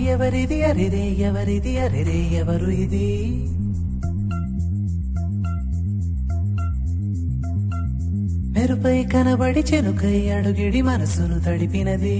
ఎవరిది అరెరే ఎవరిది అరెరే ఎవరు ఇది మెరుపై కనబడి చెనుకై అడుగిడి మనసును తడిపినది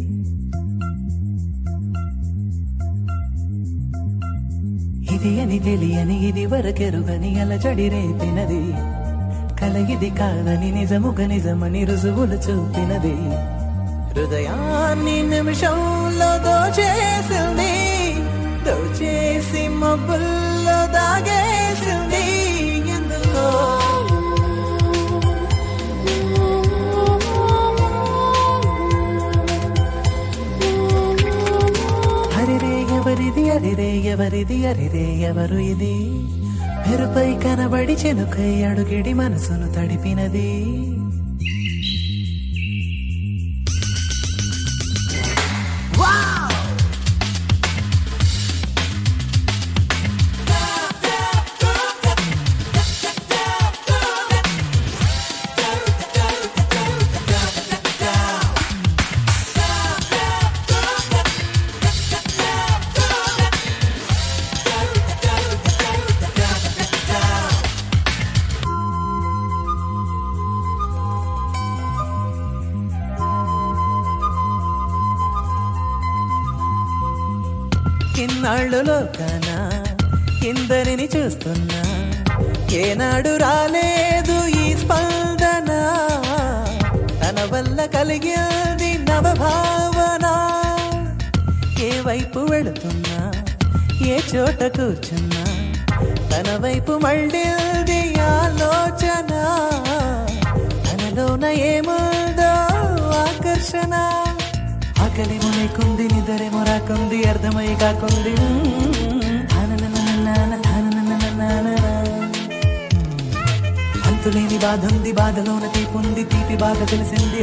ఇది అని తెలియని ఇది వరకెరుగని అలజడి రేపినది కల ఇది కాదని నిజముగా నిజమని రుజువులు చూపినది హృదయాన్ని నిమిషంలో దోచేసింది దోచేసి మబ్బుల్లో దాగేసింది ఎందుకో హరిరే ఎవరిది అరిరే ఎవరిది అరిరే ఎవరు ఇది మెరుపై కనబడి చెనుకై అడుగిడి మనసును తడిపినది ఇన్నాళ్ళులో కానా ఇందరిని చూస్తున్నా ఏనాడు రాలేదు ఈ స్పందన తన వల్ల కలిగేది నవభావన ఏ వైపు వెళుతున్నా ఏ చోట కూర్చున్నా తన వైపు మళ్ళీ ఆలోచన తనలోన ఏముందో ఆకర్షణ ఆకలిమో లేకుంది నిద్రేమో రాకుంది అర్థమై కాకుంది అంతులేని బాధుంది బాధలోన తీపుంది తీపి బాధ తెలిసింది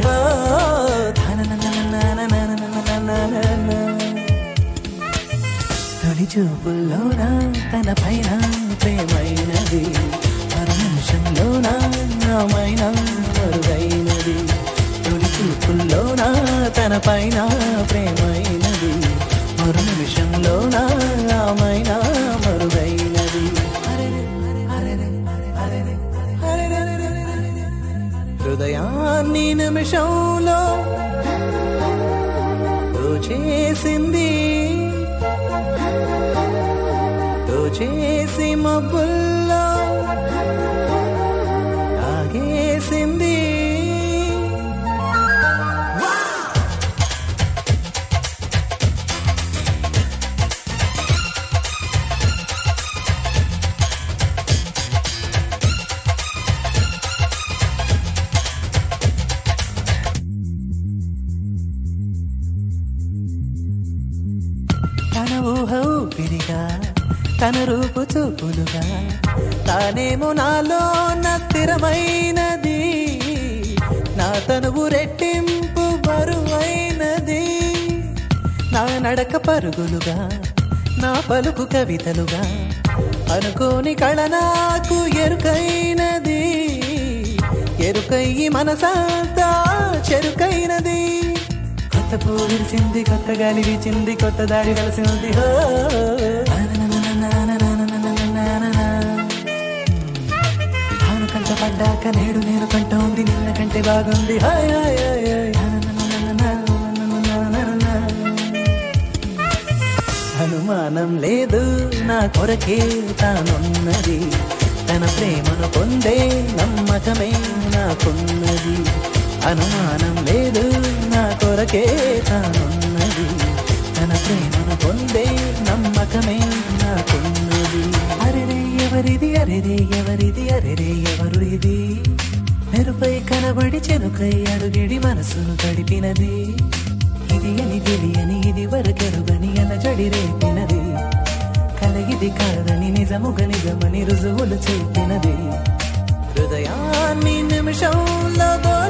తొలి చూపుల్లోన తన పైన ప్రేమైనది మరో నిమిషంలోన నామైన మరుగైనది తొలి చూపుల్లోన తన పైన ప్రేమైనది మరో నిమిషంలోన నామైన మరుగైనది హృదయాన్ని నిమిషంలో దోచేసింది దోచేసి మబ్బుల్లో ఆగేసింది తన ఊహ ఊపిరిగా తన రూపు చూపులుగా తానేమో నాలో నా స్థిరమైనది నా తనువు రెట్టింపు బరువైనది నా నడక పరుగులుగా నా పలుకు కవితలుగా అనుకోని కళ నాకు ఎరుకైనది ఎరుకయ్యి మనసంతా చెరుకైనది కొత్త పూ విరిచింది కొత్త గాలి వీచింది కొత్త దాడి కలిసింది తాను కంట పడ్డాక నేడు నేను కంట ఉంది నిన్న కంటే బాగుంది అనుమానం లేదు నా కొరకే తానున్నది తన ప్రేమను పొందే నమ్మకమే నాకున్నది అనుమానం లేదు నా కొరకే తానున్నది తన ప్రేమను పొందే నమ్మకమే నాకున్నది అరెరే ఎవరిది అరెరే ఎవరిది అరెరే ఎవరు ఇది మెరుపై కనబడి చెనుకై అడుగిడి మనసును తడిపినది ఇది అని తెలియని ఇది వరకెరుగని అలజడి రేపినది కల ఇది కాదని నిజముగా నిజమని రుజువులు చూపినది హృదయాన్ని నిమిషంలో